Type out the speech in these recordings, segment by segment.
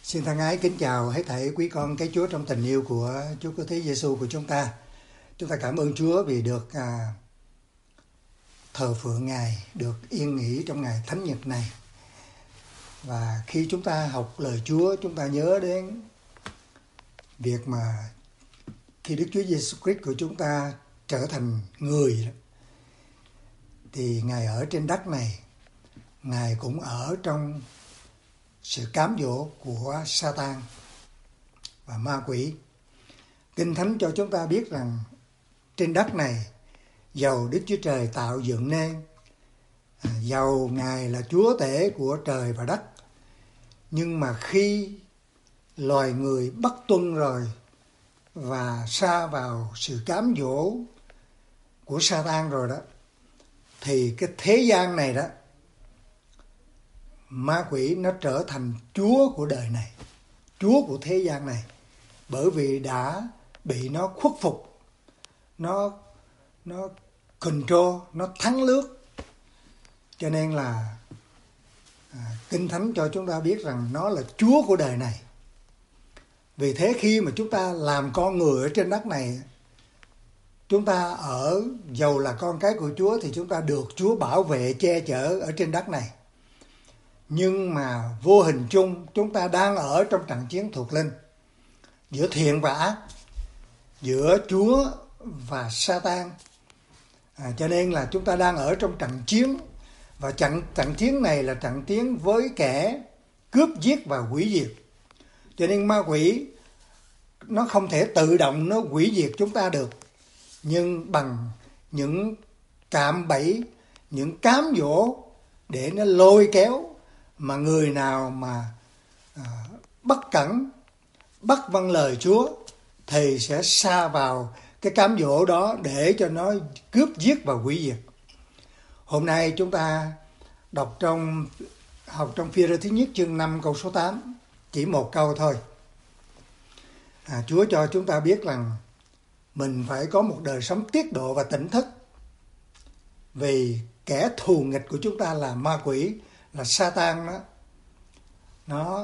Xin thân ái kính chào hết thảy quý con cái Chúa trong tình yêu của Chúa Cứu Thế Giêsu của chúng ta. Chúng ta cảm ơn Chúa vì được thờ phượng Ngài, được yên nghỉ trong ngày Thánh Nhật này. Và khi chúng ta học lời Chúa, chúng ta nhớ đến việc mà khi Đức Chúa Giêsu Christ của chúng ta trở thành người, thì Ngài ở trên đất này, Ngài cũng ở trong sự cám dỗ của Sa-tan và ma quỷ. Kinh Thánh cho chúng ta biết rằng trên đất này, dầu Đức Chúa Trời tạo dựng nên, dầu Ngài là Chúa tể của trời và đất, nhưng mà khi loài người bất tuân rồi và sa vào sự cám dỗ của Sa-tan rồi đó, thì cái thế gian này đó, ma quỷ nó trở thành chúa của đời này, chúa của thế gian này, bởi vì đã bị nó khuất phục, nó control, nó thắng lướt. Cho nên là Kinh Thánh cho chúng ta biết rằng nó là chúa của đời này. Vì thế khi mà chúng ta làm con người ở trên đất này, chúng ta ở dầu là con cái của Chúa thì chúng ta được Chúa bảo vệ che chở ở trên đất này. Nhưng mà vô hình chung chúng ta đang ở trong trận chiến thuộc linh giữa thiện và ác, giữa Chúa và Sa-tan. Cho nên là chúng ta đang ở trong trận chiến, và trận chiến này là trận chiến với kẻ cướp giết và hủy diệt. Cho nên ma quỷ nó không thể tự động nó hủy diệt chúng ta được, nhưng bằng những cạm bẫy, những cám dỗ để nó lôi kéo, mà người nào mà bất cẩn, bất vâng lời Chúa thì sẽ sa vào cái cám dỗ đó để cho nó cướp giết và hủy diệt. Hôm nay chúng ta học trong Phi-rơ thứ nhất chương 5 câu số 8, chỉ một câu thôi. Chúa cho chúng ta biết rằng mình phải có một đời sống tiết độ và tỉnh thức, vì kẻ thù nghịch của chúng ta là ma quỷ, là Sa-tan đó,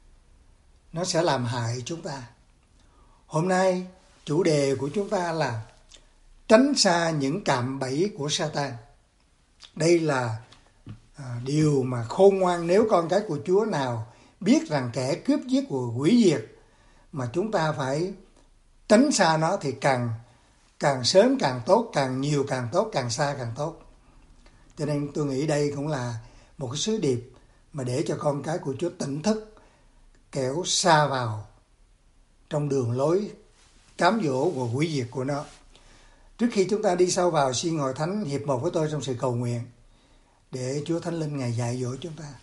nó sẽ làm hại chúng ta. Hôm nay chủ đề của chúng ta là tránh xa những cạm bẫy của Sa-tan. Đây là điều mà khôn ngoan nếu con cái của Chúa nào biết rằng kẻ cướp giết và hủy diệt, mà chúng ta phải tránh xa nó thì càng sớm càng tốt, càng nhiều càng tốt, càng xa càng tốt. Cho nên tôi nghĩ đây cũng là một cái sứ điệp mà để cho con cái của Chúa tỉnh thức, kẻo xa vào trong đường lối cám dỗ và hủy diệt của nó. Trước khi chúng ta đi sâu vào, xin ngồi thánh hiệp một với tôi trong sự cầu nguyện để Chúa Thánh Linh Ngài dạy dỗ chúng ta.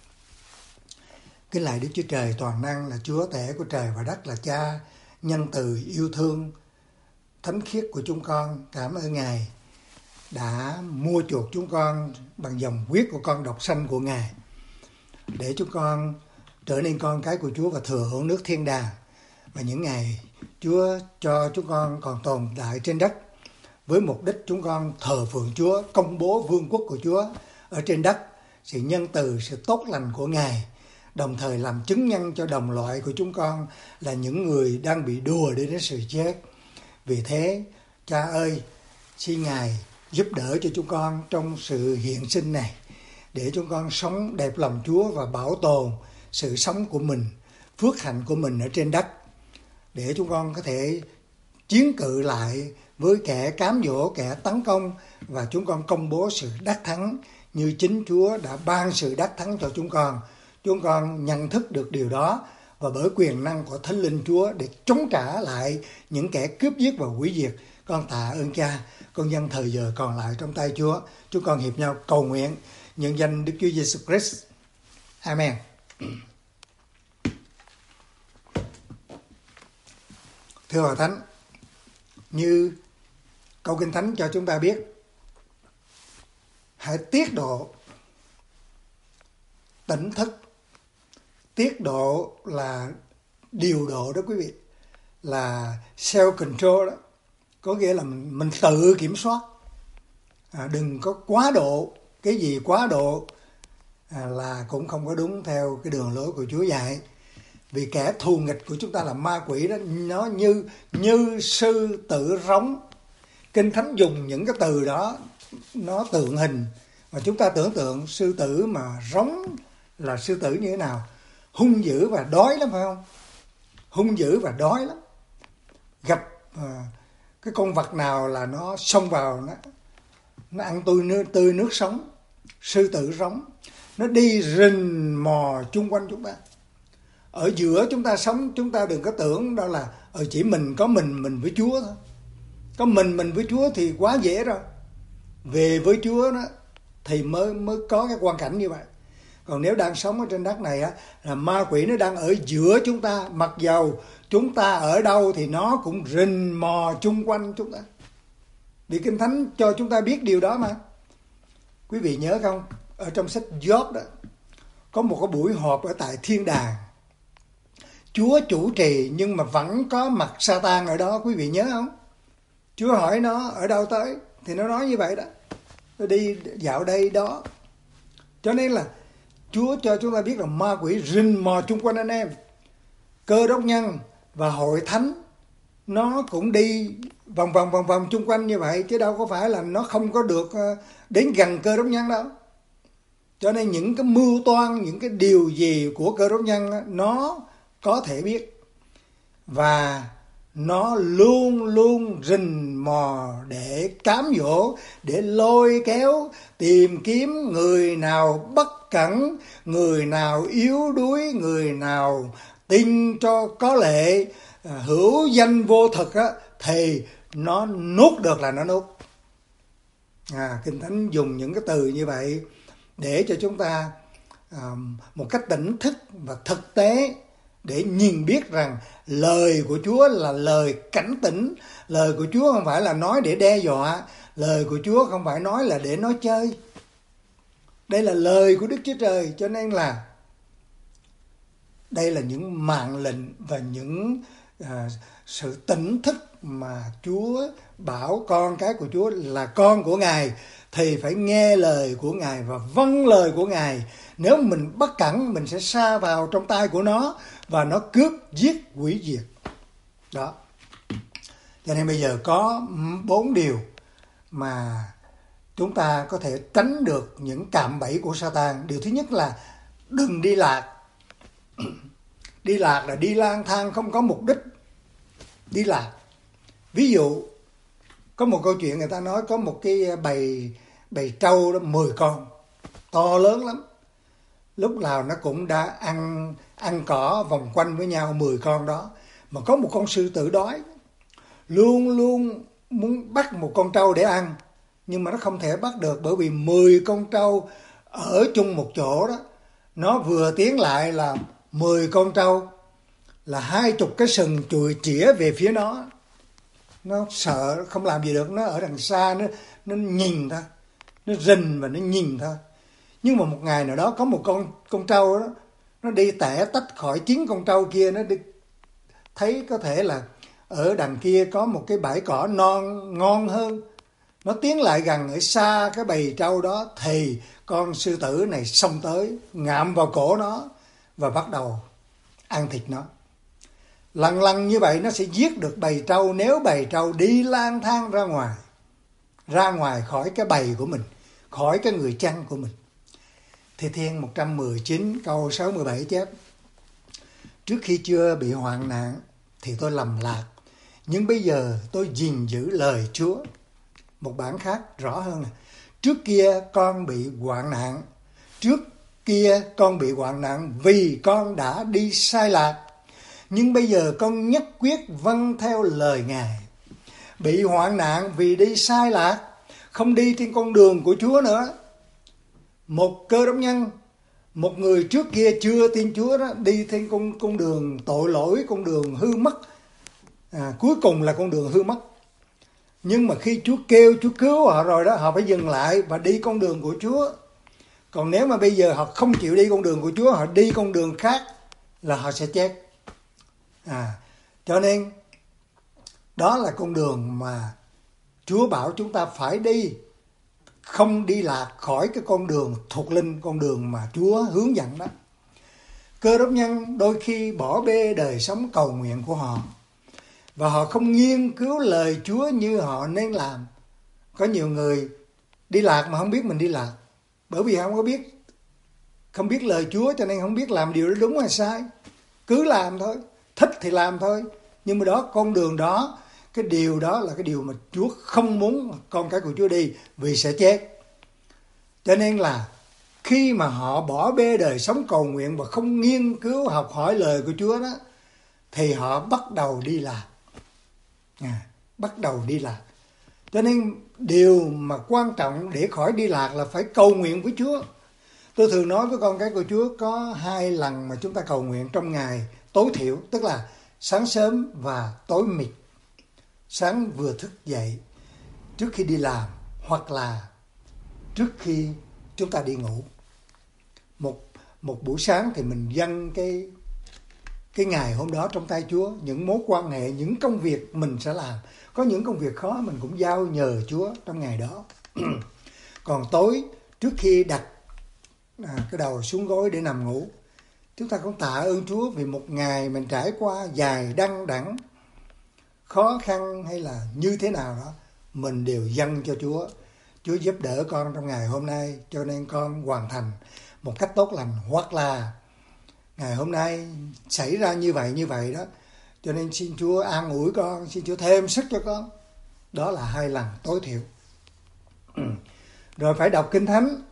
Kính lạy Đức Chúa Trời toàn năng, là Chúa tể của trời và đất, là Cha nhân từ yêu thương thánh khiết của chúng con. Cảm ơn Ngài đã mua chuộc chúng con bằng dòng huyết của con độc sanh của Ngài, để chúng con trở nên con cái của Chúa và thừa hưởng nước thiên đàng. Và những ngày Chúa cho chúng con còn tồn tại trên đất, với mục đích chúng con thờ phượng Chúa, công bố vương quốc của Chúa ở trên đất, sự nhân từ, sự tốt lành của Ngài, đồng thời làm chứng nhân cho đồng loại của chúng con là những người đang bị đùa đến sự chết. Vì thế, Cha ơi, xin Ngài giúp đỡ cho chúng con trong sự hiện sinh này, để chúng con sống đẹp lòng Chúa và bảo tồn sự sống của mình, phước hạnh của mình ở trên đất, để chúng con có thể chiến cự lại với kẻ cám dỗ, kẻ tấn công, và chúng con công bố sự đắc thắng như chính Chúa đã ban sự đắc thắng cho chúng con. Chúng con nhận thức được điều đó, và bởi quyền năng của Thánh Linh Chúa để chống trả lại những kẻ cướp giết và hủy diệt, con tạ ơn Cha. Con dâng thời giờ còn lại trong tay Chúa. Chúng con hiệp nhau cầu nguyện nhân danh Đức Chúa Giêsu Christ. Amen. Thưa Hội Thánh, như câu Kinh Thánh cho chúng ta biết, hãy tiết độ, tỉnh thức. Tiết độ là điều độ đó quý vị, là self-control đó. Có nghĩa là mình tự kiểm soát, đừng có quá độ. Cái gì quá độ là cũng không có đúng theo cái đường lối của Chúa dạy. Vì kẻ thù nghịch của chúng ta là ma quỷ đó, nó như sư tử rống. Kinh Thánh dùng những cái từ đó nó tượng hình, mà chúng ta tưởng tượng sư tử mà rống là sư tử như thế nào? Hung dữ và đói lắm, phải không? Hung dữ và đói lắm. Gặp cái con vật nào là nó xông vào, nó ăn tươi nước sống. Sư tử rống, nó đi rình mò chung quanh chúng ta. Ở giữa chúng ta sống, chúng ta đừng có tưởng đó là chỉ có mình với Chúa thôi. Có mình với Chúa thì quá dễ rồi. Về với Chúa đó thì mới có cái quan cảnh như vậy. Còn nếu đang sống ở trên đất này á, là ma quỷ nó đang ở giữa chúng ta, mặc dầu chúng ta ở đâu thì nó cũng rình mò chung quanh chúng ta. Vì Kinh Thánh cho chúng ta biết điều đó mà. Quý vị nhớ không? Ở trong sách Gióp đó, có một cái buổi họp ở tại thiên đàng. Chúa chủ trì nhưng mà vẫn có mặt Sa-tan ở đó, quý vị nhớ không? Chúa hỏi nó ở đâu tới, thì nó nói như vậy đó. Nó đi dạo đây đó. Cho nên là Chúa cho chúng ta biết là ma quỷ rình mò chung quanh anh em. Cơ đốc nhân và hội thánh nó cũng đi vòng chung quanh như vậy, chứ đâu có phải là nó không có được đến gần cơ đốc nhân đâu. Cho nên những cái mưu toan, những cái điều gì của cơ đốc nhân nó có thể biết. Và nó luôn luôn rình mò để cám dỗ, để lôi kéo, tìm kiếm người nào bất cẩn, người nào yếu đuối, người nào tin cho có lệ, hữu danh vô thực á, thì nó nuốt được là nó nuốt. Kinh Thánh dùng những cái từ như vậy để cho chúng ta một cách tỉnh thức và thực tế để nhìn biết rằng lời của Chúa là lời cảnh tỉnh. Lời của Chúa không phải là nói để đe dọa. Lời của Chúa không phải nói là để nói chơi. Đây là lời của Đức Chúa Trời. Cho nên là đây là những mạng lệnh và những sự tỉnh thức mà Chúa bảo con cái của Chúa là con của Ngài thì phải nghe lời của Ngài và vâng lời của Ngài. Nếu mình bất cẩn, mình sẽ sa vào trong tay của nó và nó cướp, giết, hủy diệt. Đó. Cho nên bây giờ có 4 điều mà chúng ta có thể tránh được những cạm bẫy của Sa-tan. Điều thứ nhất là đừng đi lạc. Đi lạc là đi lang thang không có mục đích. Đi lạc. Ví dụ, có một câu chuyện người ta nói có một cái bầy trâu đó 10 con, to lớn lắm. Lúc nào nó cũng đã ăn cỏ vòng quanh với nhau 10 con đó. Mà có một con sư tử đói, luôn luôn muốn bắt một con trâu để ăn. Nhưng mà nó không thể bắt được, bởi vì 10 con trâu ở chung một chỗ đó. Nó vừa tiến lại là 10 con trâu, là 20 cái sừng chùi chĩa về phía nó. Nó sợ không làm gì được, nó ở đằng xa, nó nhìn thôi. Nó rình và nó nhìn thôi. Nhưng mà một ngày nào đó có một con trâu đó, nó đi tẻ tách khỏi 9 con trâu kia, nó đi thấy có thể là ở đằng kia có một cái bãi cỏ non ngon hơn. Nó tiến lại gần ở xa cái bầy trâu đó thì con sư tử này xông tới, ngạm vào cổ nó và bắt đầu ăn thịt nó. Lần như vậy nó sẽ giết được bầy trâu nếu bầy trâu đi lang thang ra ngoài khỏi cái bầy của mình, khỏi cái người chăn của mình. Thi Thiên 119 câu 6-17 chép: Trước khi chưa bị hoạn nạn thì tôi lầm lạc, nhưng bây giờ tôi gìn giữ lời Chúa. Một bản khác rõ hơn là: Trước kia con bị hoạn nạn vì con đã đi sai lạc, nhưng bây giờ con nhất quyết vâng theo lời Ngài. Bị hoạn nạn vì đi sai lạc, không đi trên con đường của Chúa nữa. Một cơ đốc nhân, một người trước kia chưa tin Chúa đó, đi trên con đường tội lỗi, con đường hư mất. Cuối cùng là con đường hư mất. Nhưng mà khi Chúa kêu, Chúa cứu họ rồi đó, họ phải dừng lại và đi con đường của Chúa. Còn nếu mà bây giờ họ không chịu đi con đường của Chúa, họ đi con đường khác là họ sẽ chết. Cho nên đó là con đường mà Chúa bảo chúng ta phải đi, không đi lạc khỏi cái con đường thuộc linh, con đường mà Chúa hướng dẫn đó. Cơ đốc nhân đôi khi bỏ bê đời sống cầu nguyện của họ và họ không nghiên cứu lời Chúa như họ nên làm. Có nhiều người đi lạc mà không biết mình đi lạc, bởi vì không biết lời Chúa cho nên không biết làm điều đó đúng hay sai. Cứ làm thôi, thích thì làm thôi. Nhưng mà con đường đó, cái điều đó là cái điều mà Chúa không muốn con cái của Chúa đi, vì sẽ chết. Cho nên là khi mà họ bỏ bê đời sống cầu nguyện và không nghiên cứu học hỏi lời của Chúa đó, thì họ bắt đầu đi lạc. Bắt đầu đi lạc. Cho nên điều mà quan trọng để khỏi đi lạc là phải cầu nguyện với Chúa. Tôi thường nói với con cái của Chúa có 2 lần mà chúng ta cầu nguyện trong ngày tối thiểu, tức là sáng sớm và tối mịt. Sáng vừa thức dậy trước khi đi làm, hoặc là trước khi chúng ta đi ngủ. Một buổi sáng thì mình dâng cái ngày hôm đó trong tay Chúa, những mối quan hệ, những công việc mình sẽ làm. Có những công việc khó mình cũng giao nhờ Chúa trong ngày đó. Còn tối trước khi đặt cái đầu xuống gối để nằm ngủ, chúng ta cũng tạ ơn Chúa vì một ngày mình trải qua dài đăng đẳng, khó khăn hay là như thế nào đó, mình đều dâng cho Chúa. Chúa giúp đỡ con trong ngày hôm nay cho nên con hoàn thành một cách tốt lành, hoặc là ngày hôm nay xảy ra như vậy đó, cho nên xin Chúa an ủi con, xin Chúa thêm sức cho con. Đó là 2 lần tối thiểu. Rồi phải đọc Kinh Thánh.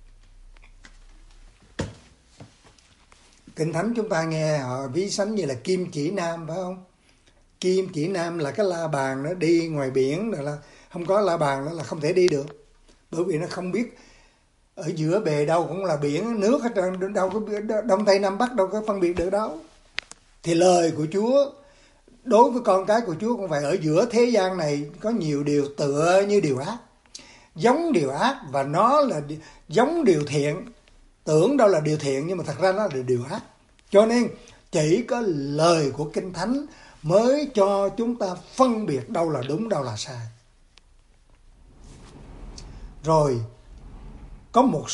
Kinh Thánh chúng ta nghe họ ví sánh như là kim chỉ nam, phải không? Kim chỉ nam là cái la bàn nó đi ngoài biển, rồi là không có la bàn đó là không thể đi được. Bởi vì nó không biết ở giữa bề đâu cũng là biển, nước hết trơn, đâu có đông tây nam bắc đâu có phân biệt được đâu. Thì lời của Chúa đối với con cái của Chúa cũng vậy. Ở giữa thế gian này có nhiều điều tựa như điều ác, giống điều ác, và nó là giống điều thiện. Tưởng đâu là điều thiện nhưng mà thật ra nó là điều ác. Cho nên chỉ có lời của Kinh Thánh mới cho chúng ta phân biệt đâu là đúng, đâu là sai. Rồi có một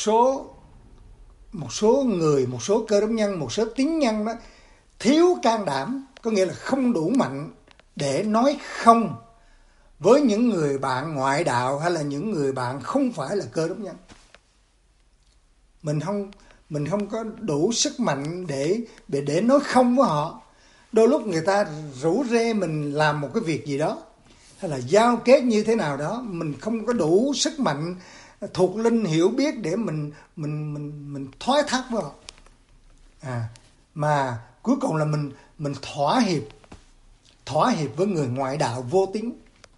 số người, một số cơ đốc nhân, một số tín nhân đó thiếu can đảm, có nghĩa là không đủ mạnh để nói không với những người bạn ngoại đạo hay là những người bạn không phải là cơ đốc nhân. Mình không có đủ sức mạnh để nói không với họ. Đôi lúc người ta rủ rê mình làm một cái việc gì đó, hay là giao kết như thế nào đó, mình không có đủ sức mạnh thuộc linh hiểu biết để mình thoái thác với họ. Mà cuối cùng là mình thỏa hiệp với người ngoại đạo vô tín.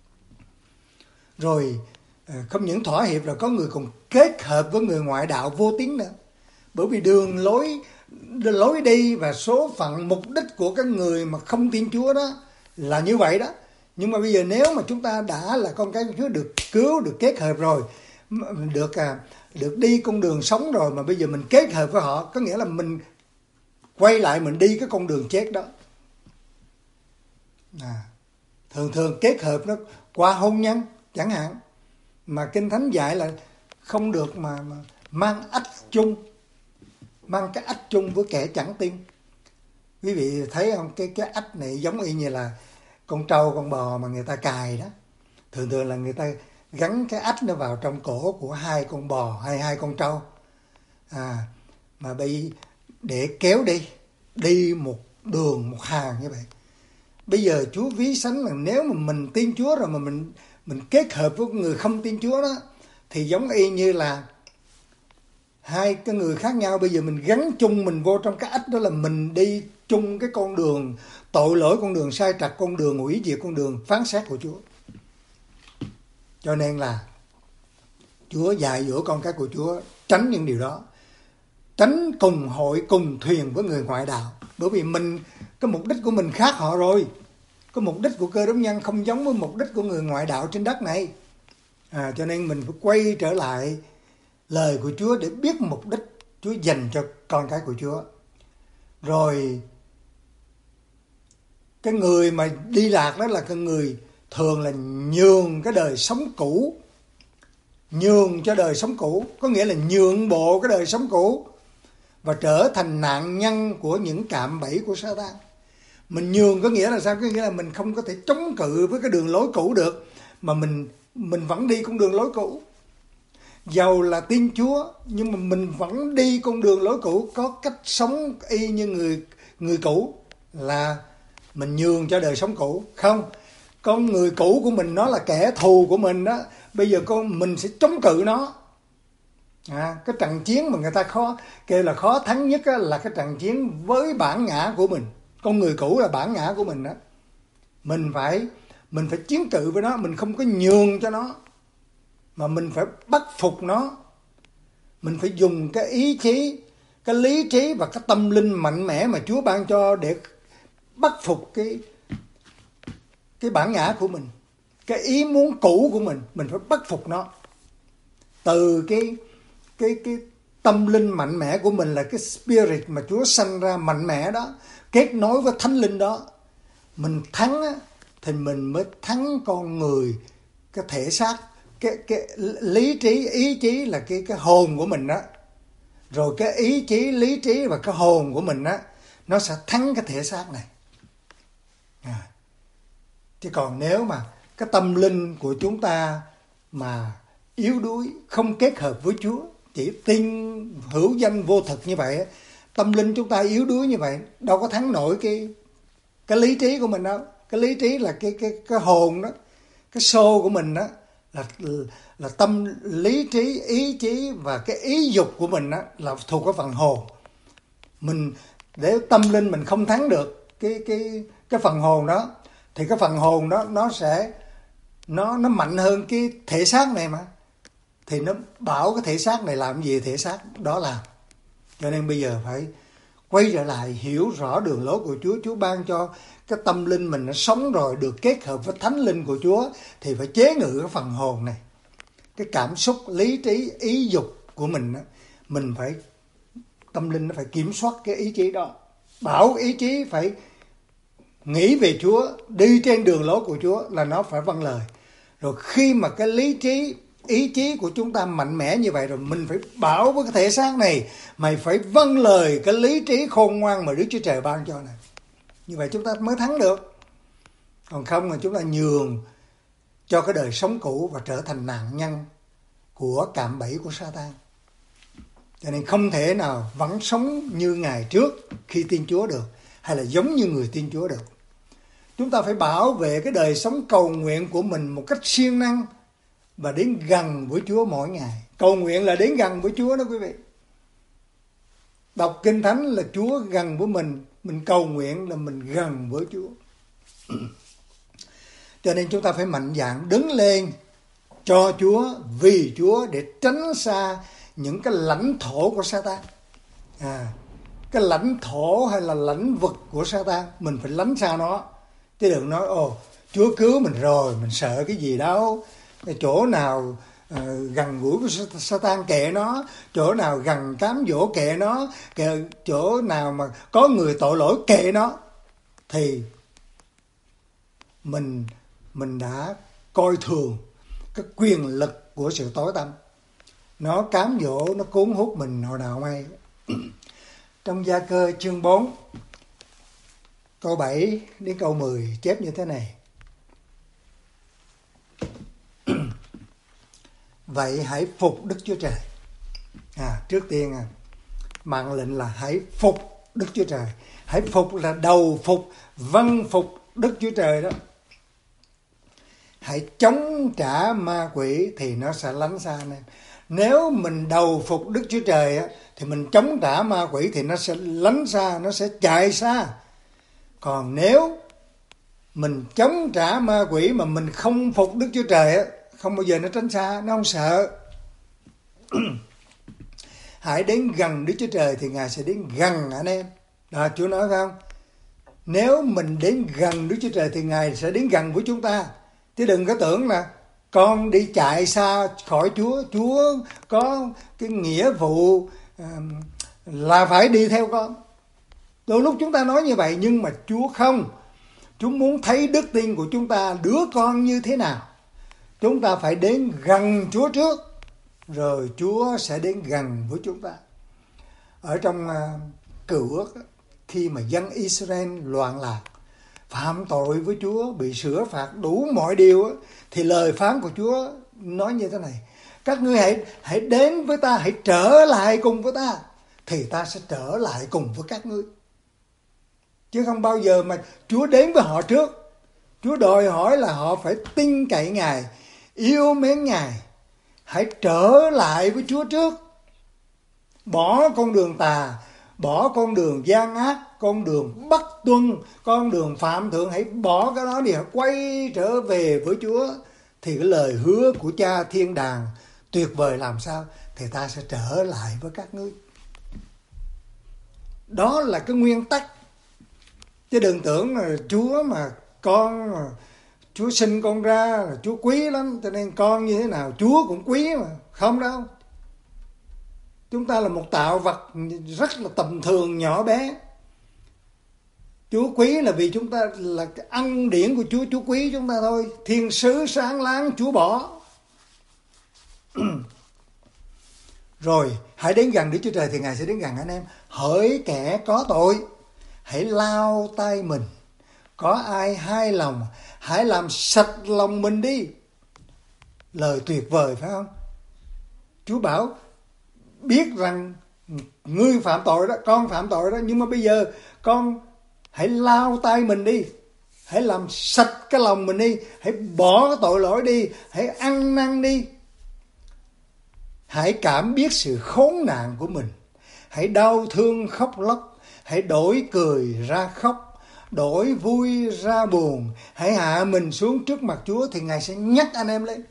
Rồi không những thỏa hiệp, rồi có người còn kết hợp với người ngoại đạo vô tín nữa. Bởi vì đường lối đi và số phận mục đích của cái người mà không tin Chúa đó là như vậy đó. Nhưng mà bây giờ nếu mà chúng ta đã là con cái của Chúa, được cứu, được kết hợp rồi, được đi con đường sống rồi, mà bây giờ mình kết hợp với họ, có nghĩa là mình quay lại mình đi cái con đường chết đó. Thường kết hợp nó qua hôn nhân chẳng hạn, mà Kinh Thánh dạy là không được mà mang cái ách chung với kẻ chẳng tin. Quý vị thấy không, cái ách này giống y như là con trâu con bò mà người ta cài đó. Thường là người ta gắn cái ách nó vào trong cổ của 2 con bò hay 2 con trâu, mà để kéo đi một đường một hàng như vậy. Bây giờ Chúa ví sánh là nếu mà mình tin Chúa rồi mà mình kết hợp với người không tin Chúa đó, thì giống y như là 2 cái người khác nhau. Bây giờ mình gắn chung mình vô trong cái ách đó, là mình đi chung cái con đường tội lỗi, con đường sai trật, con đường hủy diệt, con đường phán xét của Chúa. Cho nên là Chúa dạy dỗ con cái của Chúa tránh những điều đó, tránh cùng hội cùng thuyền với người ngoại đạo. Bởi vì cái mục đích của mình khác họ rồi. Cái mục đích của cơ đốc nhân không giống với mục đích của người ngoại đạo trên đất này. Cho nên mình phải quay trở lại lời của Chúa để biết mục đích Chúa dành cho con cái của Chúa. Rồi cái người mà đi lạc đó là cái người thường là nhường cái đời sống cũ, nhường cho đời sống cũ, có nghĩa là nhượng bộ cái đời sống cũ và trở thành nạn nhân của những cạm bẫy của Sa-tan. Mình nhường có nghĩa là sao? Có nghĩa là mình không có thể chống cự với cái đường lối cũ được, mà mình vẫn đi con đường lối cũ. Dầu là tin Chúa nhưng mà mình vẫn đi con đường lối cũ, có cách sống y như người cũ, là mình nhường cho đời sống cũ. Không, con người cũ của mình nó là kẻ thù của mình đó, bây giờ mình sẽ chống cự nó. Cái trận chiến mà người ta kêu là khó thắng nhất là cái trận chiến với bản ngã của mình. Con người cũ là bản ngã của mình đó. Mình phải chiến cự với nó, mình không có nhường cho nó, mà mình phải bắt phục nó. Mình phải dùng cái ý chí, cái lý trí và cái tâm linh mạnh mẽ mà Chúa ban cho để bắt phục cái bản ngã của mình, cái ý muốn cũ của mình phải bắt phục nó. Từ cái tâm linh mạnh mẽ của mình là cái spirit mà Chúa sanh ra mạnh mẽ đó, kết nối với Thánh Linh đó, mình thắng á, thì mình mới thắng con người, cái thể xác, cái lý trí, ý chí là cái hồn của mình đó. Rồi cái ý chí, lý trí và cái hồn của mình á, nó sẽ thắng cái thể xác này. Chứ còn nếu mà cái tâm linh của chúng ta mà yếu đuối, không kết hợp với Chúa, chỉ tin hữu danh vô thực như vậy, tâm linh chúng ta yếu đuối như vậy, đâu có thắng nổi cái lý trí của mình đâu. Cái lý trí là cái hồn đó, cái soul của mình đó, là tâm lý trí, ý chí và cái ý dục của mình đó, là thuộc cái phần hồn. Để tâm linh mình không thắng được cái phần hồn đó, thì cái phần hồn đó nó mạnh hơn cái thể xác này mà, thì nó bảo cái thể xác này làm gì thể xác đó làm. Cho nên bây giờ phải quay trở lại, hiểu rõ đường lối của Chúa. Chúa ban cho cái tâm linh mình nó sống rồi, được kết hợp với Thánh Linh của Chúa, thì phải chế ngự cái phần hồn này, cái cảm xúc, lý trí, ý dục của mình đó. Mình phải, tâm linh nó phải kiểm soát cái ý chí đó, bảo ý chí phải nghĩ về Chúa, đi trên đường lối của Chúa, là nó phải vâng lời. Rồi khi mà cái lý trí, ý chí của chúng ta mạnh mẽ như vậy rồi, mình phải bảo với cái thể xác này, mày phải vâng lời cái lý trí khôn ngoan mà Đức Chúa Trời ban cho này. Như vậy chúng ta mới thắng được. Còn không là chúng ta nhường cho cái đời sống cũ và trở thành nạn nhân của cạm bẫy của Sa-tan. Cho nên không thể nào vẫn sống như ngày trước khi tin Chúa được, hay là giống như người tin Chúa được. Chúng ta phải bảo vệ cái đời sống cầu nguyện của mình một cách siêng năng và đến gần với Chúa mỗi ngày. Cầu nguyện là đến gần với Chúa đó quý vị. Đọc Kinh Thánh là Chúa gần với mình cầu nguyện là mình gần với Chúa. Cho nên chúng ta phải mạnh dạn đứng lên cho Chúa, vì Chúa, để tránh xa những cái lãnh thổ của Sa-tan. Cái lãnh thổ hay là lãnh vực của Sa-tan, mình phải lánh xa nó. Chứ đừng nói, Chúa cứu mình rồi, mình sợ cái gì đâu. Cái chỗ nào gần gũi với Sa-tan kệ nó, chỗ nào gần cám dỗ kệ nó, chỗ nào mà có người tội lỗi kệ nó. Thì mình đã coi thường cái quyền lực của sự tối tăm. Nó cám dỗ, nó cuốn hút mình hồi nào may. Trong Gia Cơ chương 4, câu 7 đến câu 10 chép như thế này. Vậy hãy phục Đức Chúa Trời. Trước tiên mạng lệnh là hãy phục Đức Chúa Trời. Hãy phục là đầu phục, vâng phục Đức Chúa Trời đó. Hãy chống trả ma quỷ thì nó sẽ lánh xa anh em. Nếu mình đầu phục Đức Chúa Trời thì mình chống trả ma quỷ thì nó sẽ lánh xa, nó sẽ chạy xa. Còn nếu mình chống trả ma quỷ mà mình không phục Đức Chúa Trời, không bao giờ nó tránh xa, nó không sợ. Hãy đến gần Đức Chúa Trời thì Ngài sẽ đến gần anh em. Đó, Chúa nói phải không? Nếu mình đến gần Đức Chúa Trời thì Ngài sẽ đến gần với chúng ta. Chứ đừng có tưởng là con đi chạy xa khỏi Chúa, Chúa có cái nghĩa vụ là phải đi theo con. Đôi lúc chúng ta nói như vậy, nhưng mà Chúa không. Chúa muốn thấy đức tin của chúng ta, đứa con như thế nào. Chúng ta phải đến gần Chúa trước, rồi Chúa sẽ đến gần với chúng ta. ở trong Cựu Ước, khi mà dân Israel loạn lạc, phạm tội với Chúa, bị sửa phạt đủ mọi điều, thì lời phán của Chúa nói như thế này: các ngươi hãy đến với ta, hãy trở lại cùng với ta, thì ta sẽ trở lại cùng với các ngươi. Chứ không bao giờ mà Chúa đến với họ trước. Chúa đòi hỏi là họ phải tin cậy Ngài, yêu mến Ngài, hãy trở lại với Chúa trước. Bỏ con đường tà, bỏ con đường gian ác, con đường bất tuân, con đường phạm thượng, hãy bỏ cái đó đi, hãy quay trở về với Chúa. Thì cái lời hứa của Cha thiên đàng tuyệt vời làm sao? Thì ta sẽ trở lại với các ngươi. Đó là cái nguyên tắc. Chứ đừng tưởng là Chúa mà con, Chúa sinh con ra là Chúa quý lắm, cho nên con như thế nào Chúa cũng quý mà. Không đâu. Chúng ta là một tạo vật rất là tầm thường, nhỏ bé. Chúa quý là vì chúng ta là cái ân điển của Chúa, Chúa quý chúng ta thôi. Thiên sứ sáng láng Chúa bỏ. Rồi, hãy đến gần Đức Chúa Trời thì Ngài sẽ đến gần anh em. Hỡi kẻ có tội, hãy lau tay mình. Có ai hai lòng, hãy làm sạch lòng mình đi. Lời tuyệt vời phải không? Chúa bảo biết rằng ngươi phạm tội đó, con phạm tội đó, nhưng mà bây giờ con hãy lau tay mình đi. Hãy làm sạch cái lòng mình đi. Hãy bỏ cái tội lỗi đi. Hãy ăn năn đi. Hãy cảm biết sự khốn nạn của mình. Hãy đau thương khóc lóc. Hãy đổi cười ra khóc, đổi vui ra buồn. Hãy hạ mình xuống trước mặt Chúa thì Ngài sẽ nhắc anh em lên.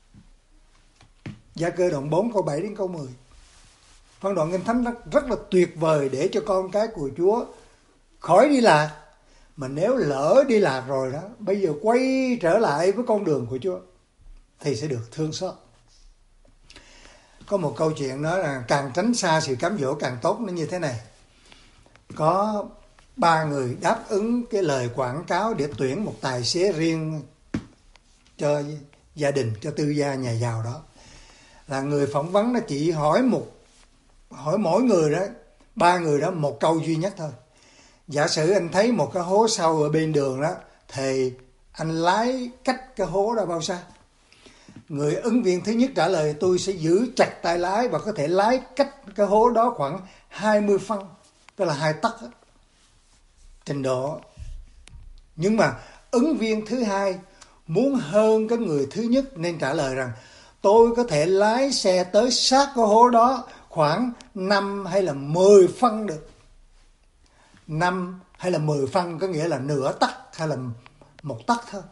Gia Cơ đoạn 4 câu 7 đến câu 10. Phân đoạn Kinh Thánh rất là tuyệt vời để cho con cái của Chúa khỏi đi lạc. Mà nếu lỡ đi lạc rồi đó, bây giờ quay trở lại với con đường của Chúa thì sẽ được thương xót. Có một câu chuyện nói là càng tránh xa sự cám dỗ càng tốt, nó như thế này. Có 3 người đáp ứng cái lời quảng cáo để tuyển một tài xế riêng cho gia đình, cho tư gia nhà giàu đó. Là người phỏng vấn nó chỉ hỏi mỗi người đó, 3 người đó một câu duy nhất thôi. Giả sử anh thấy một cái hố sâu ở bên đường đó, thì anh lái cách cái hố đó bao xa? Người ứng viên thứ nhất trả lời tôi sẽ giữ chặt tay lái và có thể lái cách cái hố đó khoảng 20 phân, tức là 2 tấc trình độ. Nhưng mà ứng viên thứ hai muốn hơn cái người thứ nhất nên trả lời rằng tôi có thể lái xe tới sát cái hố đó khoảng 5 hay là 10 phân được. 5 hay là 10 phân có nghĩa là nửa tấc hay là 1 tấc thôi.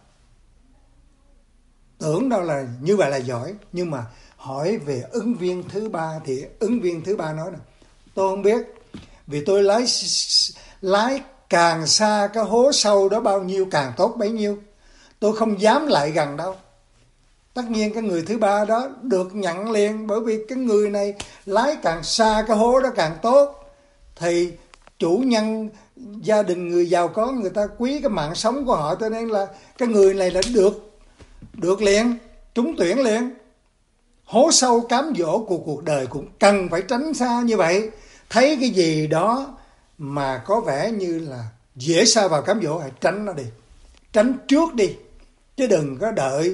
Tưởng đâu là như vậy là giỏi. Nhưng mà hỏi về ứng viên thứ ba thì ứng viên thứ ba nói là tôi không biết. Vì tôi lái càng xa cái hố sâu đó bao nhiêu càng tốt bấy nhiêu. Tôi không dám lại gần đâu. Tất nhiên cái người thứ ba đó được nhận liền, bởi vì cái người này lái càng xa cái hố đó càng tốt. Thì chủ nhân gia đình người giàu có, người ta quý cái mạng sống của họ, cho nên là cái người này là được liền, trúng tuyển liền. Hố sâu cám dỗ của cuộc đời cũng cần phải tránh xa như vậy. Thấy cái gì đó mà có vẻ như là dễ sa vào cám dỗ, hãy tránh nó đi, tránh trước đi, chứ đừng có đợi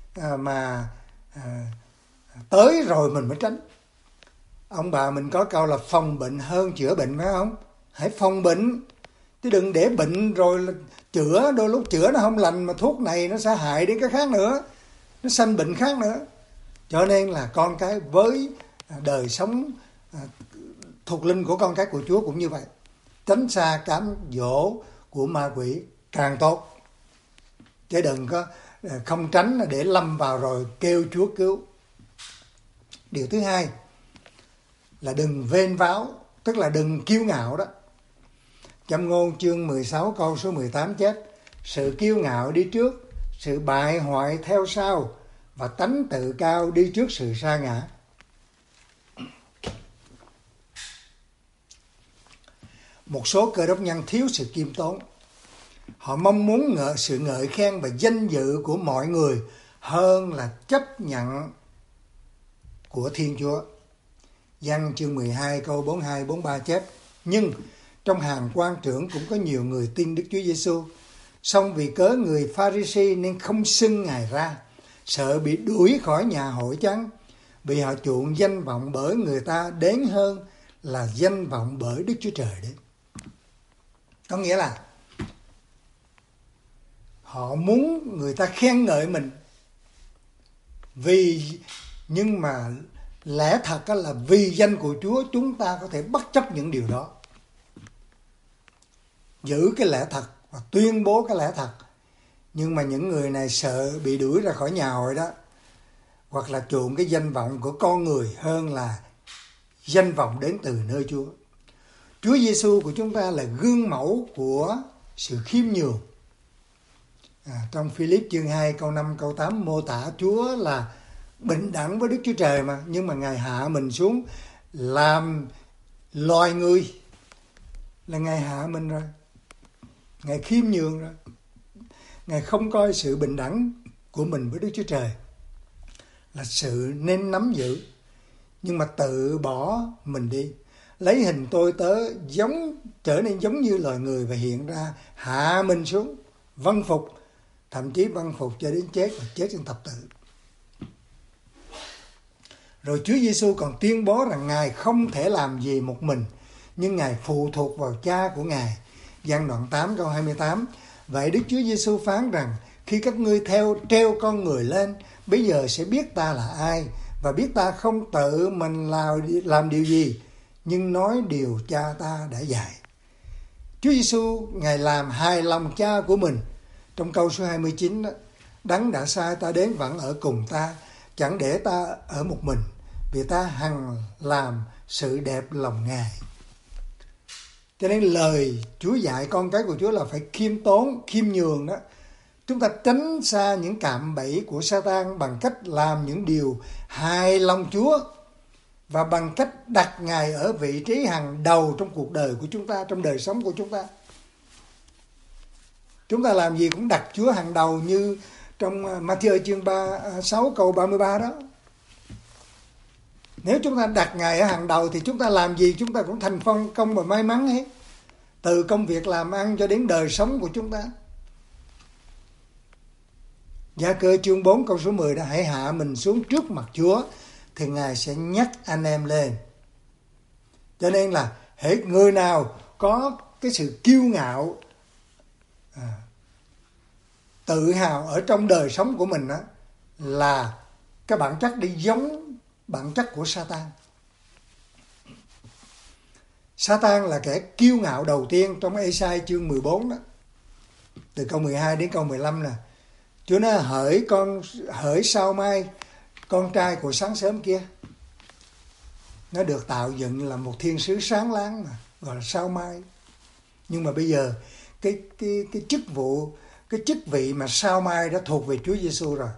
tới rồi mình mới tránh. Ông bà mình có câu là phòng bệnh hơn chữa bệnh, phải không? Hãy phòng bệnh, chứ đừng để bệnh rồi là chữa. Đôi lúc chữa nó không lành mà thuốc này nó sẽ hại đến cái khác nữa, nó sanh bệnh khác nữa. Cho nên là con cái với đời sống thuộc linh của con cái của Chúa cũng như vậy. Tránh xa cám dỗ của ma quỷ càng tốt, chứ đừng có không tránh là để lâm vào rồi kêu Chúa cứu. Điều thứ hai là đừng vênh váo, tức là đừng kiêu ngạo đó. Châm Ngôn chương 16 câu số 18 chép: sự kiêu ngạo đi trước, sự bại hoại theo sau, và tánh tự cao đi trước sự sa ngã. Một số Cơ đốc nhân thiếu sự kiêm tốn. Họ mong muốn sự ngợi khen và danh dự của mọi người hơn là chấp nhận của Thiên Chúa. Giăng chương 12 câu 42 43 chép: Nhưng trong hàng quan trưởng cũng có nhiều người tin Đức Chúa Giêsu, song vì cớ người Pha-ri-si nên không xưng Ngài ra, sợ bị đuổi khỏi nhà hội chăng, vì họ chuộng danh vọng bởi người ta đến hơn là danh vọng bởi Đức Chúa Trời đến. Có nghĩa là họ muốn người ta khen ngợi mình, nhưng mà lẽ thật là vì danh của Chúa chúng ta có thể bất chấp những điều đó, giữ cái lẽ thật và tuyên bố cái lẽ thật. Nhưng mà những người này sợ bị đuổi ra khỏi nhà hội đó, hoặc là chuộng cái danh vọng của con người hơn là danh vọng đến từ nơi Chúa. Chúa Giêsu của chúng ta là gương mẫu của sự khiêm nhường. Trong Philip chương 2 câu 5 câu 8 mô tả Chúa là bình đẳng với Đức Chúa Trời mà, nhưng mà Ngài hạ mình xuống làm loài người, là Ngài hạ mình rồi. Ngài khiêm nhường rồi. Ngài không coi sự bình đẳng của mình với Đức Chúa Trời là sự nên nắm giữ, nhưng mà tự bỏ mình đi, lấy hình tôi tớ, trở nên giống như loài người và hiện ra hạ mình xuống, vâng phục, thậm chí vâng phục cho đến chết và chết trên thập tự. Rồi Chúa Giêsu còn tuyên bố rằng Ngài không thể làm gì một mình, nhưng Ngài phụ thuộc vào Cha của Ngài. Giăng đoạn 8 câu 28. Vậy Đức Chúa Giêsu phán rằng: Khi các ngươi treo con người lên, bây giờ sẽ biết ta là ai, và biết ta không tự mình làm điều gì, nhưng nói điều Cha ta đã dạy. Chúa Giêsu Ngài làm hài lòng Cha của mình. Trong câu số 29 đó, Đấng đã sai ta đến vẫn ở cùng ta, chẳng để ta ở một mình, vì ta hằng làm sự đẹp lòng Ngài. Cho nên lời Chúa dạy con cái của Chúa là phải khiêm tốn, khiêm nhường đó. Chúng ta tránh xa những cạm bẫy của Sa-tan bằng cách làm những điều hài lòng Chúa, và bằng cách đặt Ngài ở vị trí hàng đầu trong cuộc đời của chúng ta, trong đời sống của chúng ta. Chúng ta làm gì cũng đặt Chúa hàng đầu, như trong Ma-thi-ơ chương 6 câu 33 đó. Nếu chúng ta đặt Ngài ở hàng đầu thì chúng ta làm gì chúng ta cũng thành công và may mắn hết. Từ công việc làm ăn cho đến đời sống của chúng ta. Gia-cơ chương 4 câu số 10 đó: Hãy hạ mình xuống trước mặt Chúa thì Ngài sẽ nhắc anh em lên. Cho nên là hễ người nào có cái sự kiêu ngạo, tự hào ở trong đời sống của mình đó, là cái bản chất đi giống bản chất của Sa-tan. Sa-tan là kẻ kiêu ngạo đầu tiên trong Ê-sai chương 14 đó. Từ câu 12 đến câu 15 là Chúa nói: hỡi sao mai, con trai của sáng sớm kia. Nó được tạo dựng là một thiên sứ sáng láng mà, gọi là sao mai. Nhưng mà bây giờ cái chức vị mà sao mai đã thuộc về Chúa Giêsu rồi.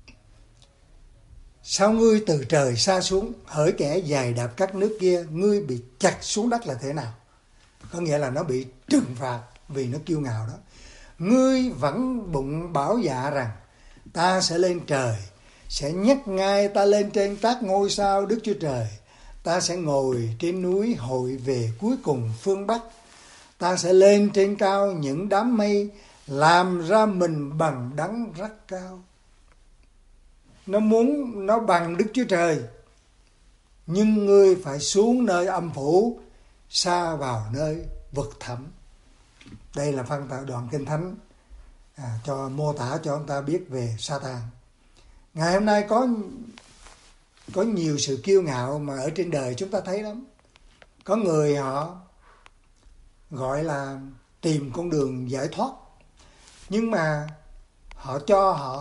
Sao ngươi từ trời xa xuống, hỡi kẻ giày đạp các nước kia, ngươi bị chặt xuống đất là thế nào? Có nghĩa là nó bị trừng phạt vì nó kiêu ngạo đó. Ngươi vẫn bụng bảo dạ rằng ta sẽ lên trời, sẽ nhấc ngai ta lên trên các ngôi sao Đức Chúa Trời. Ta sẽ ngồi trên núi hội về cuối cùng phương Bắc. Ta sẽ lên trên cao những đám mây, làm ra mình bằng đấng rất cao. Nó muốn nó bằng Đức Chúa Trời, nhưng ngươi phải xuống nơi âm phủ, xa vào nơi vực thẳm. Đây là phân đoạn Kinh Thánh cho mô tả cho ông ta biết về Sa-tan. Ngày hôm nay có nhiều sự kiêu ngạo mà ở trên đời chúng ta thấy lắm. Có người họ gọi là tìm con đường giải thoát, nhưng mà họ cho họ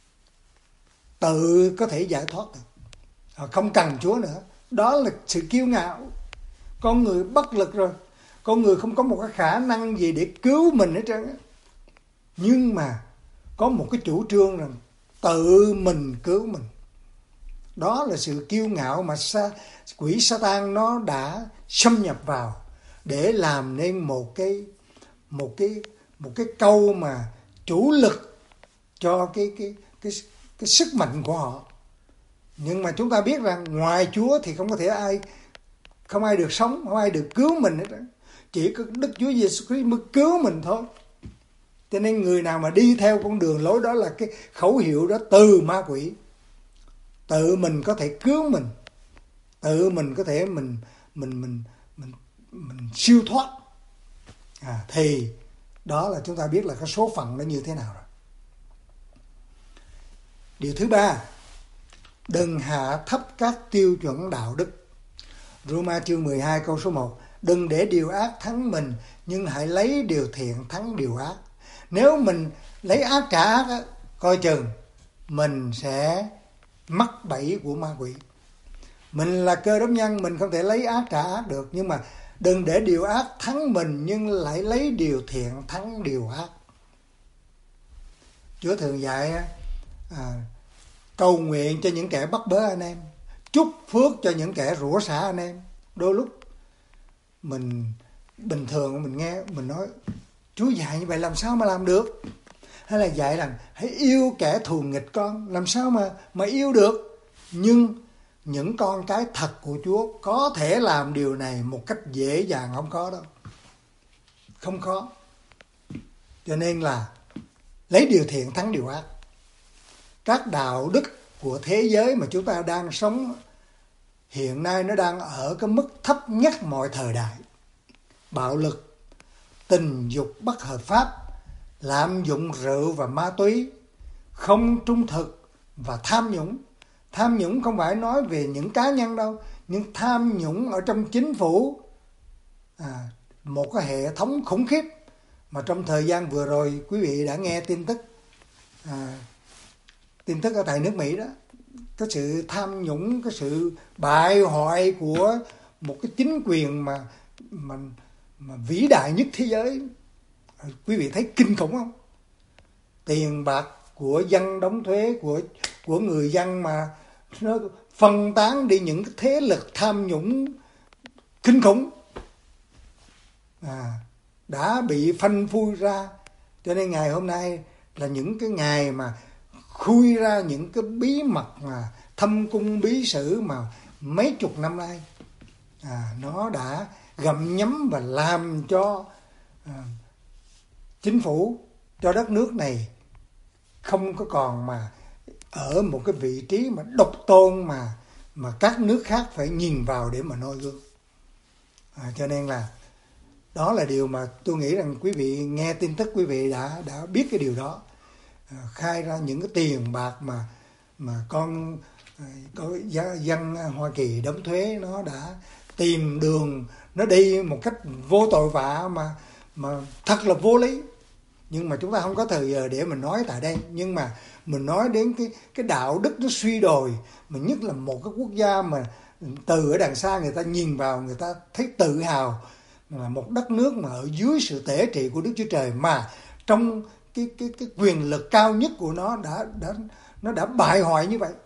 tự có thể giải thoát được, họ không cần Chúa nữa. Đó là sự kiêu ngạo. Con người bất lực rồi, con người không có một cái khả năng gì để cứu mình hết trơn á. Nhưng mà có một cái chủ trương rằng tự mình cứu mình. Đó là sự kiêu ngạo mà quỷ Sa-tan nó đã xâm nhập vào để làm nên một cái câu mà chủ lực cho cái sức mạnh của họ. Nhưng mà chúng ta biết rằng ngoài Chúa thì không có thể ai Không ai được sống, không ai được cứu mình hết đó. Chỉ có Đức Chúa Giêsu Christ mới cứu mình thôi. Cho nên người nào mà đi theo con đường lối đó là cái khẩu hiệu đó từ ma quỷ. Tự mình có thể cứu mình, tự mình có thể mình siêu thoát. Thì đó là chúng ta biết là cái số phận nó như thế nào rồi. Điều thứ ba, đừng hạ thấp các tiêu chuẩn đạo đức. Roma chương 12 câu số 1. Đừng để điều ác thắng mình, nhưng hãy lấy điều thiện thắng điều ác. Nếu mình lấy ác trả ác, coi chừng mình sẽ mắc bẫy của ma quỷ. Mình là Cơ Đốc nhân, mình không thể lấy ác trả ác được. Nhưng mà đừng để điều ác thắng mình, nhưng lại lấy điều thiện thắng điều ác. Chúa thường dạy cầu nguyện cho những kẻ bắt bớ anh em, chúc phước cho những kẻ rủa xả anh em. Đôi lúc mình bình thường mình nghe mình nói Chúa dạy như vậy làm sao mà làm được? Hay là dạy rằng hãy yêu kẻ thù nghịch con, làm sao mà yêu được? Nhưng những con cái thật của Chúa có thể làm điều này một cách dễ dàng, không có đâu. Không có. Cho nên là lấy điều thiện thắng điều ác. Các đạo đức của thế giới mà chúng ta đang sống hiện nay nó đang ở cái mức thấp nhất mọi thời đại. Bạo lực, tình dục bất hợp pháp, lạm dụng rượu và ma túy, không trung thực và tham nhũng. Tham nhũng không phải nói về những cá nhân đâu, nhưng tham nhũng ở trong chính phủ, một cái hệ thống khủng khiếp mà trong thời gian vừa rồi quý vị đã nghe tin tức ở tại nước Mỹ đó, cái sự tham nhũng, cái sự bại hoại của một cái chính quyền mà vĩ đại nhất thế giới. Quý vị thấy kinh khủng không? Tiền bạc của dân đóng thuế, của người dân mà nó phân tán đi những cái thế lực tham nhũng kinh khủng, đã bị phanh phui ra. Cho nên ngày hôm nay là những cái ngày mà khui ra những cái bí mật mà thâm cung bí sử mà mấy chục năm nay nó đã gặm nhấm và làm cho chính phủ, cho đất nước này không có còn mà ở một cái vị trí mà độc tôn mà các nước khác phải nhìn vào để mà noi gương. Cho nên là đó là điều mà tôi nghĩ rằng quý vị nghe tin tức quý vị đã biết cái điều đó. Khai ra những cái tiền bạc mà con có dân Hoa Kỳ đóng thuế, nó đã tìm đường nó đi một cách vô tội vạ mà thật là vô lý. Nhưng mà chúng ta không có thời giờ để mình nói tại đây. Nhưng mà mình nói đến cái đạo đức nó suy đồi, mà nhất là một cái quốc gia mà từ ở đằng xa người ta nhìn vào, người ta thấy tự hào là một đất nước mà ở dưới sự tể trị của Đức Chúa Trời, mà trong cái quyền lực cao nhất của nó đã bại hoại như vậy.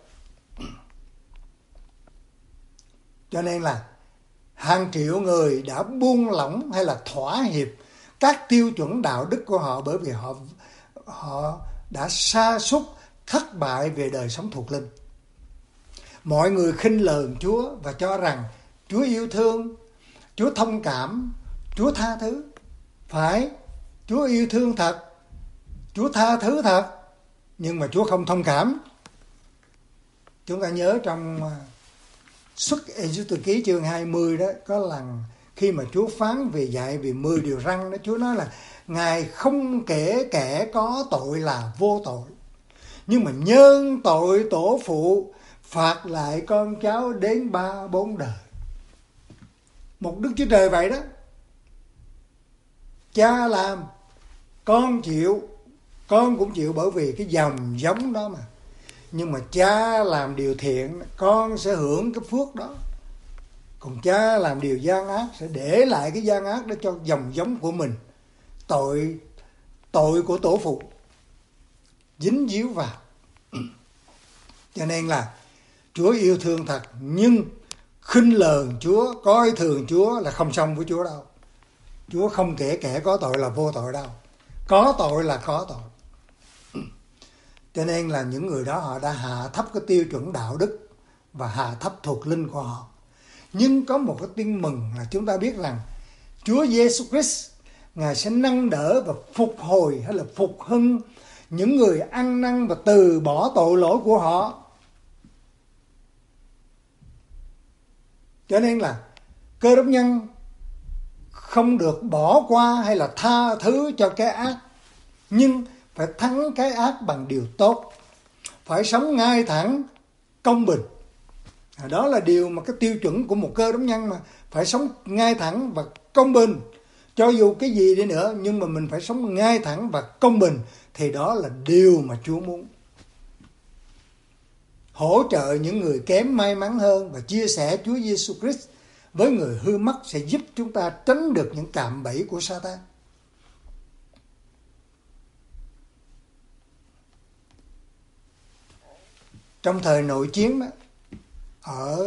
Cho nên là hàng triệu người đã buông lỏng hay là thỏa hiệp các tiêu chuẩn đạo đức của họ, bởi vì họ đã sa sút thất bại về đời sống thuộc linh. Mọi người khinh lờn Chúa và cho rằng Chúa yêu thương, Chúa thông cảm, Chúa tha thứ. Phải, Chúa yêu thương thật, Chúa tha thứ thật, nhưng mà Chúa không thông cảm. Chúng ta nhớ trong Xuất Ê-giu-tô ký chương 20 đó, có lần khi mà Chúa phán về dạy về 10 điều răn đó, Chúa nói là Ngài không kể kẻ có tội là vô tội, nhưng mà nhân tội tổ phụ phạt lại con cháu đến 3-4 đời. Một Đức Chúa Trời vậy đó. Cha làm, con chịu, con cũng chịu bởi vì cái dòng giống đó mà. Nhưng mà cha làm điều thiện, con sẽ hưởng cái phước đó. Còn cha làm điều gian ác sẽ để lại cái gian ác đó cho dòng giống của mình. Tội của tổ phụ dính díu vào. Cho nên là Chúa yêu thương thật, nhưng khinh lờn Chúa, coi thường Chúa là không xong với Chúa đâu. Chúa không kể kẻ có tội là vô tội đâu. Có tội là có tội. Cho nên là những người đó họ đã hạ thấp cái tiêu chuẩn đạo đức và hạ thấp thuộc linh của họ. Nhưng có một cái tin mừng là chúng ta biết rằng Chúa Giêsu Christ, Ngài sẽ nâng đỡ và phục hồi hay là phục hưng những người ăn năn và từ bỏ tội lỗi của họ. Cho nên là Cơ Đốc nhân không được bỏ qua hay là tha thứ cho cái ác, nhưng phải thắng cái ác bằng điều tốt, phải sống ngay thẳng, công bình. Đó là điều mà cái tiêu chuẩn của một Cơ Đốc nhân, mà phải sống ngay thẳng và công bình. Cho dù cái gì đi nữa, nhưng mà mình phải sống ngay thẳng và công bình, thì đó là điều mà Chúa muốn. Hỗ trợ những người kém may mắn hơn và chia sẻ Chúa Giêsu Christ với người hư mất sẽ giúp chúng ta tránh được những cạm bẫy của Sa-tan. Trong thời nội chiến đó, ở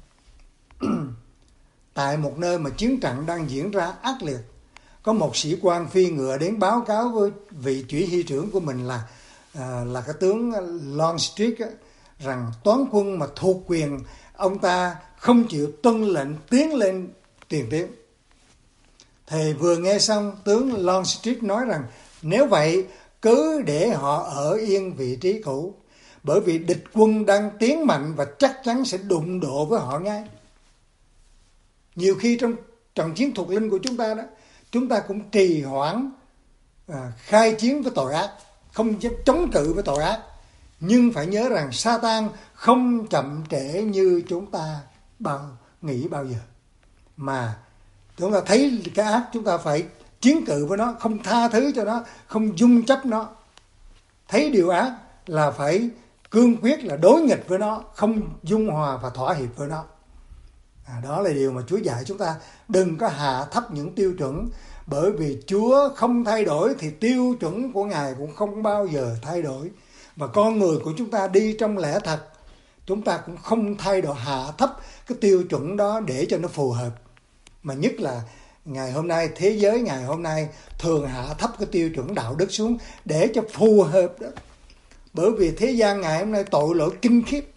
tại một nơi mà chiến trận đang diễn ra ác liệt, có một sĩ quan phi ngựa đến báo cáo với vị chỉ huy trưởng của mình là cái tướng Longstreet á, rằng toán quân mà thuộc quyền ông ta không chịu tuân lệnh tiến lên tiền tuyến. Thì vừa nghe xong, tướng Longstreet nói rằng nếu vậy cứ để họ ở yên vị trí cũ, bởi vì địch quân đang tiến mạnh và chắc chắn sẽ đụng độ với họ ngay. Nhiều khi trong trận chiến thuộc linh của chúng ta đó, chúng ta cũng trì hoãn khai chiến với tội ác, không chống cự với tội ác. Nhưng phải nhớ rằng Sa-tan không chậm trễ như chúng ta nghĩ bao giờ. Mà chúng ta thấy cái ác, chúng ta phải chiến cự với nó, không tha thứ cho nó, không dung chấp nó. Thấy điều ác là phải cương quyết là đối nghịch với nó, không dung hòa và thỏa hiệp với nó. Đó là điều mà Chúa dạy chúng ta. Đừng có hạ thấp những tiêu chuẩn, bởi vì Chúa không thay đổi thì tiêu chuẩn của Ngài cũng không bao giờ thay đổi. Và con người của chúng ta đi trong lẽ thật, chúng ta cũng không thay đổi, hạ thấp cái tiêu chuẩn đó để cho nó phù hợp. Mà nhất là ngày hôm nay, thế giới ngày hôm nay thường hạ thấp cái tiêu chuẩn đạo đức xuống để cho phù hợp đó. Bởi vì thế gian ngày hôm nay tội lỗi kinh khiếp.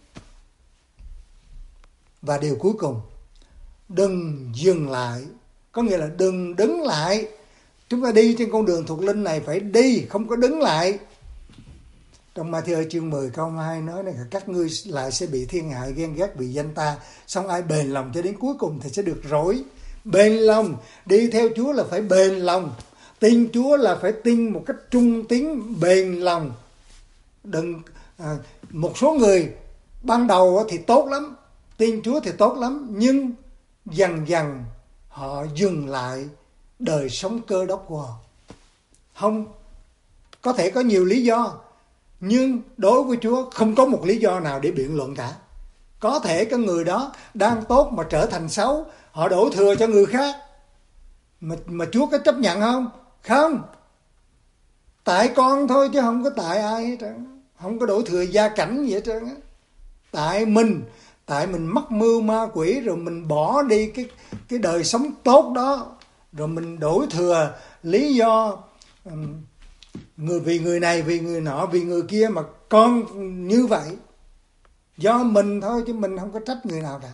Và điều cuối cùng, đừng dừng lại, có nghĩa là đừng đứng lại. Chúng ta đi trên con đường thuộc linh này phải đi, không có đứng lại. Trong Ma-thi-ơ chương 10 câu 2 nói là các ngươi lại sẽ bị thiên hại ghen ghét vì danh ta, xong ai bền lòng cho đến cuối cùng thì sẽ được rỗi. Bền lòng, đi theo Chúa là phải bền lòng, tin Chúa là phải tin một cách trung tín, bền lòng. Đừng một số người ban đầu thì tốt lắm, tin Chúa thì tốt lắm, nhưng dần dần họ dừng lại đời sống cơ đốc của họ. Không, có thể có nhiều lý do, nhưng đối với Chúa không có một lý do nào để biện luận cả. Có thể cái người đó đang tốt mà trở thành xấu, họ đổ thừa cho người khác. Mà Chúa có chấp nhận không? Không. Tại con thôi chứ không có tại ai hết trơn. Không có đổ thừa gia cảnh gì hết trơn. Tại mình mắc mưu ma quỷ, rồi mình bỏ đi cái đời sống tốt đó, rồi mình đổ thừa lý do vì người này, vì người nọ, vì người kia mà con như vậy. Do mình thôi chứ mình không có trách người nào cả.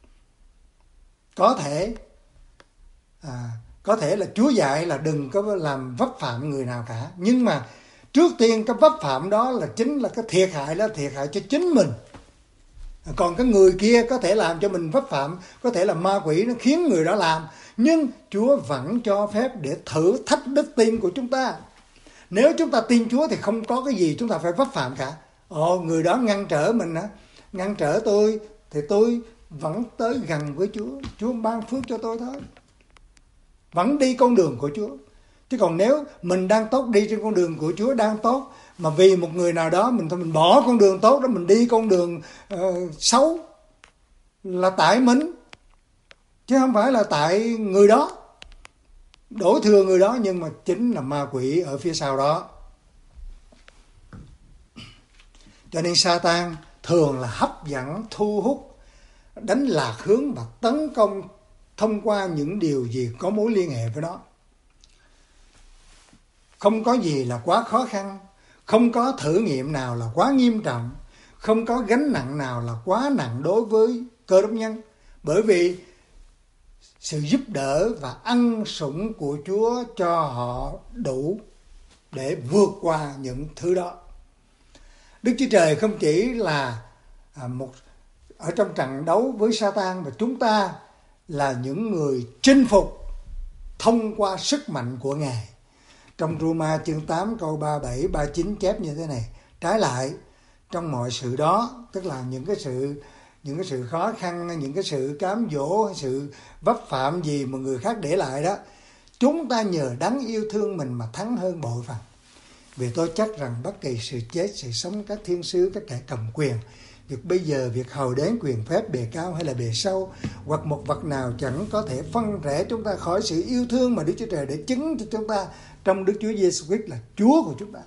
Có thể là Chúa dạy là đừng có làm vấp phạm người nào cả. Nhưng mà trước tiên cái vấp phạm đó là chính là cái thiệt hại đó, thiệt hại cho chính mình. Còn cái người kia có thể làm cho mình vấp phạm, có thể là ma quỷ nó khiến người đó làm. Nhưng Chúa vẫn cho phép để thử thách đức tin của chúng ta. Nếu chúng ta tin Chúa thì không có cái gì chúng ta phải vấp phạm cả. Người đó ngăn trở mình hả? Ngăn trở tôi thì tôi vẫn tới gần với Chúa. Chúa ban phước cho tôi thôi. Vẫn đi con đường của Chúa. Chứ còn nếu mình đang tốt, đi trên con đường của Chúa đang tốt, mà vì một người nào đó mình bỏ con đường tốt đó, mình đi con đường xấu, là tại mình, chứ không phải là tại người đó. Đổ thừa người đó, nhưng mà chính là ma quỷ ở phía sau đó. Cho nên Sa-tan thường là hấp dẫn, thu hút, đánh lạc hướng và tấn công thông qua những điều gì có mối liên hệ với nó. Không có gì là quá khó khăn, không có thử nghiệm nào là quá nghiêm trọng, không có gánh nặng nào là quá nặng đối với Cơ Đốc nhân. Bởi vì sự giúp đỡ và ân sủng của Chúa cho họ đủ để vượt qua những thứ đó. Đức Chúa Trời không chỉ là ở trong trận đấu với Sa-tan, mà chúng ta là những người chinh phục thông qua sức mạnh của Ngài. Trong Roma chương 8 câu 37, 39 chép như thế này: trái lại, trong mọi sự đó, tức là những cái sự khó khăn, những cái sự cám dỗ hay sự vấp phạm gì mà người khác để lại đó, chúng ta nhờ đấng yêu thương mình mà thắng hơn bội phần. Vì tôi chắc rằng bất kỳ sự chết, sự sống, các thiên sứ, các kẻ cầm quyền, việc bây giờ, việc hầu đến, quyền phép, bề cao hay là bề sâu, hoặc một vật nào chẳng có thể phân rẽ chúng ta khỏi sự yêu thương mà Đức Chúa Trời để chứng cho chúng ta trong Đức Chúa Giêsu Christ là Chúa của chúng ta.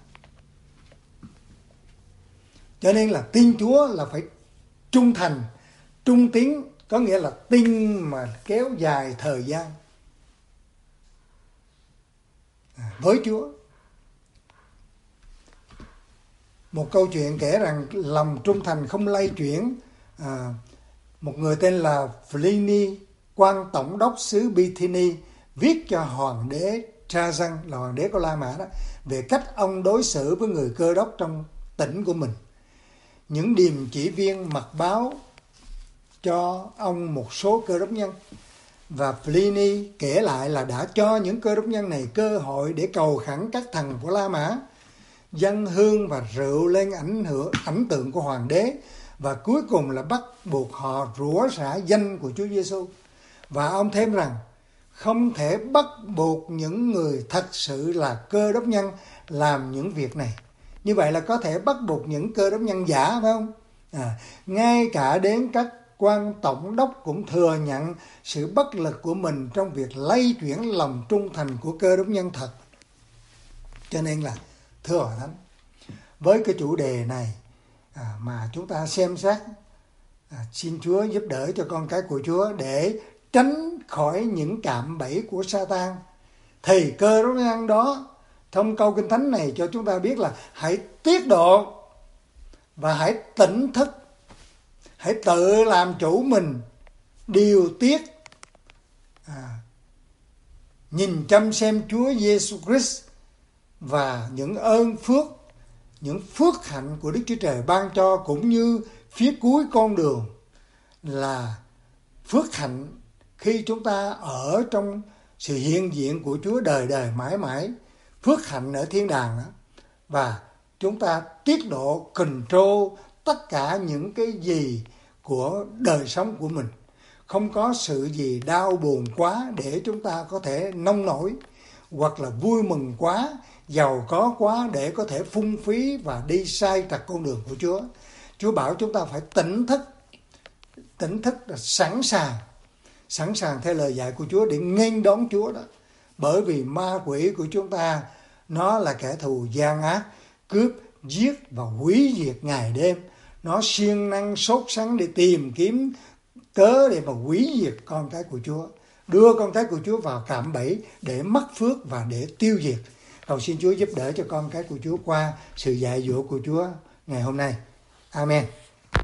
Cho nên là tin Chúa là phải trung thành, trung tín, có nghĩa là tin mà kéo dài thời gian với Chúa. Một câu chuyện kể rằng lòng trung thành không lay chuyển. Một người tên là Pliny, quan tổng đốc xứ Bithyni, viết cho hoàng đế Trajan, là hoàng đế của La Mã đó, về cách ông đối xử với người Cơ Đốc trong tỉnh của mình. Những điềm chỉ viên mật báo cho ông một số Cơ Đốc nhân, và Pliny kể lại là đã cho những Cơ Đốc nhân này cơ hội để cầu khẩn các thần của La Mã, dâng hương và rượu lên ảnh tượng của hoàng đế, và cuối cùng là bắt buộc họ rủa xả danh của Chúa Giêsu. Và ông thêm rằng không thể bắt buộc những người thật sự là Cơ Đốc nhân làm những việc này. Như vậy là có thể bắt buộc những Cơ Đốc nhân giả, phải không? Ngay cả đến các quan tổng đốc cũng thừa nhận sự bất lực của mình trong việc lay chuyển lòng trung thành của Cơ Đốc nhân thật. Cho nên là thưa Hội Thánh, với cái chủ đề này mà chúng ta xem xét, xin Chúa giúp đỡ cho con cái của Chúa để tránh khỏi những cạm bẫy của Sa-tan, thì Cơ Đốc nhân đó trong câu Kinh Thánh này cho chúng ta biết là hãy tiết độ và hãy tỉnh thức, hãy tự làm chủ mình, điều tiết, nhìn chăm xem Chúa Giêsu Christ và những ơn phước, những phước hạnh của Đức Chúa Trời ban cho, cũng như phía cuối con đường là phước hạnh khi chúng ta ở trong sự hiện diện của Chúa đời đời mãi mãi, phước hạnh ở thiên đàng đó. Và chúng ta tiết độ control tất cả những cái gì của đời sống của mình. Không có sự gì đau buồn quá để chúng ta có thể nông nổi, hoặc là vui mừng quá, giàu có quá để có thể phung phí và đi sai trật con đường của Chúa. Chúa bảo chúng ta phải tỉnh thức là sẵn sàng theo lời dạy của Chúa để nghênh đón Chúa đó. Bởi vì ma quỷ của chúng ta nó là kẻ thù gian ác, cướp, giết và hủy diệt ngày đêm. Nó siêng năng sốt sắng để tìm kiếm cớ để mà hủy diệt con cái của Chúa, đưa con cái của Chúa vào cạm bẫy để mất phước và để tiêu diệt. Cầu xin Chúa giúp đỡ cho con cái của Chúa qua sự dạy dỗ của Chúa ngày hôm nay. Amen.